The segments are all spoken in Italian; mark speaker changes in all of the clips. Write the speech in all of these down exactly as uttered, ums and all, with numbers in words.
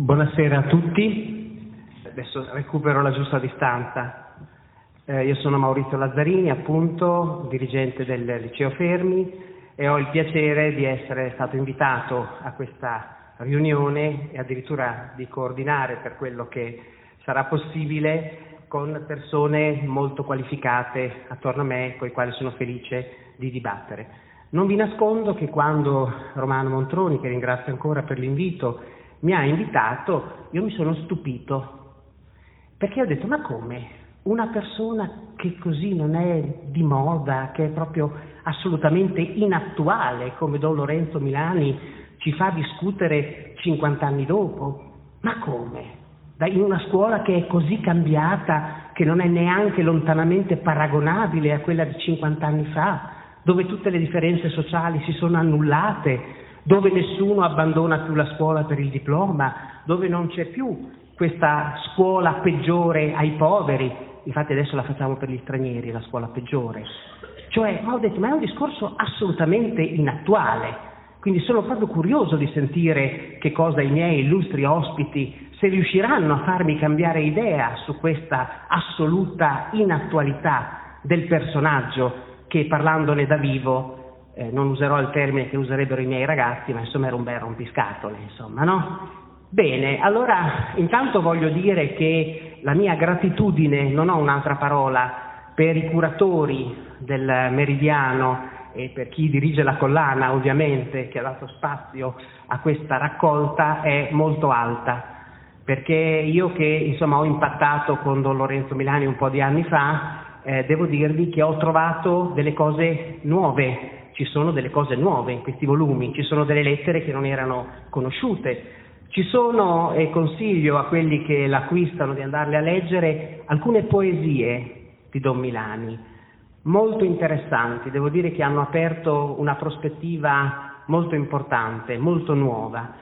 Speaker 1: Buonasera a tutti, adesso recupero la giusta distanza. Eh, io sono Maurizio Lazzarini, appunto, dirigente del Liceo Fermi, e ho il piacere di essere stato invitato a questa riunione e addirittura di coordinare, per quello che sarà possibile, con persone molto qualificate attorno a me, con i quali sono felice di dibattere. Non vi nascondo che quando Romano Montroni, che ringrazio ancora per l'invito, mi ha invitato, io mi sono stupito, perché ho detto: ma come? Una persona che così non è di moda, che è proprio assolutamente inattuale, come Don Lorenzo Milani, ci fa discutere cinquanta anni dopo? Ma come? In una scuola che è così cambiata, che non è neanche lontanamente paragonabile a quella di cinquanta anni fa, dove tutte le differenze sociali si sono annullate, dove nessuno abbandona più la scuola per il diploma, dove non c'è più questa scuola peggiore ai poveri. Infatti adesso la facciamo per gli stranieri, la scuola peggiore. Cioè, ma ho detto, ma è un discorso assolutamente inattuale. Quindi sono proprio curioso di sentire che cosa i miei illustri ospiti, se riusciranno a farmi cambiare idea su questa assoluta inattualità del personaggio che, parlandone da vivo, eh, non userò il termine che userebbero i miei ragazzi, ma insomma era un bel rompiscatole, insomma, no? Bene, allora intanto voglio dire che la mia gratitudine, non ho un'altra parola, per i curatori del Meridiano e per chi dirige la collana, ovviamente, che ha dato spazio a questa raccolta, è molto alta, perché io che insomma ho impattato con Don Lorenzo Milani un po' di anni fa, eh, devo dirvi che ho trovato delle cose nuove. Ci sono delle cose nuove in questi volumi, ci sono delle lettere che non erano conosciute, ci sono, e consiglio a quelli che l'acquistano di andarle a leggere, alcune poesie di Don Milani, molto interessanti, devo dire che hanno aperto una prospettiva molto importante, molto nuova.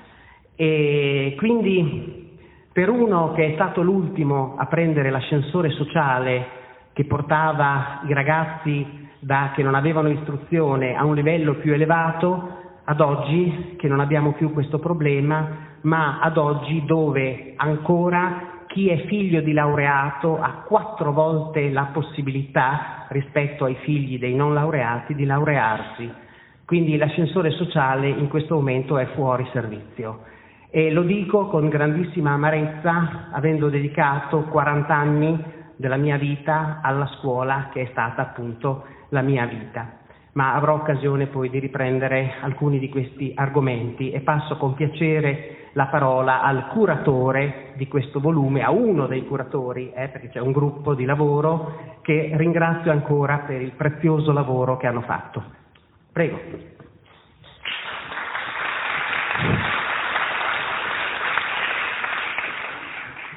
Speaker 1: E quindi per uno che è stato l'ultimo a prendere l'ascensore sociale che portava i ragazzi da che non avevano istruzione a un livello più elevato, ad oggi che non abbiamo più questo problema, ma ad oggi dove ancora chi è figlio di laureato ha quattro volte la possibilità rispetto ai figli dei non laureati di laurearsi. Quindi l'ascensore sociale in questo momento è fuori servizio. E lo dico con grandissima amarezza, avendo dedicato quaranta anni della mia vita alla scuola, che è stata appunto la mia vita. Ma avrò occasione poi di riprendere alcuni di questi argomenti e passo con piacere la parola al curatore di questo volume, a uno dei curatori, eh, perché c'è un gruppo di lavoro che ringrazio ancora per il prezioso lavoro che hanno fatto. Prego.